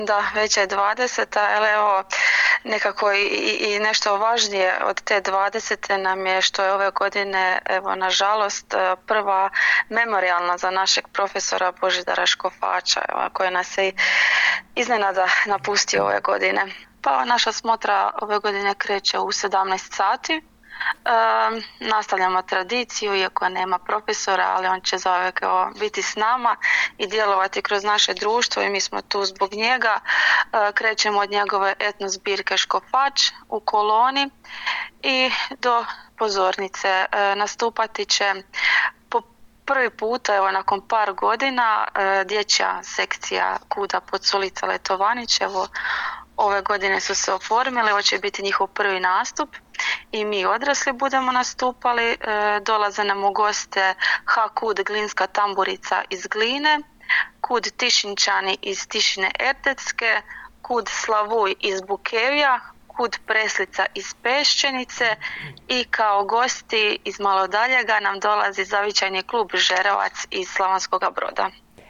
Da, već je 20, ali evo nekako i nešto važnije od te 20 nam je što je ove godine, evo nažalost, prva memorijalna za našeg profesora Božidara Škofača, evo, koji nas je iznenada napustio ove godine. Pa naša smotra ove godine kreće u 17 sati. Nastavljamo tradiciju, iako nema profesora, ali on će zauvijek biti s nama i djelovati kroz naše društvo i mi smo tu zbog njega. Krećemo od njegove etno zbirke Škofač u koloni i do pozornice. Nastupati će po prvi puta, evo nakon par godina, dječja sekcija Kuda Poculica Letovanić. Evo, ove godine su se oformili, ovo će biti njihov prvi nastup i mi odrasli budemo nastupali. Dolaze nam u goste Kud Glinska tamburica iz Gline, Kud Tišinčani iz Tišine Erdecke, Kud Slavuj iz Bukevija, Kud Preslica iz Peščenice i kao gosti iz malo daljega nam dolazi zavičajni klub Žerovac iz Slavonskoga Broda.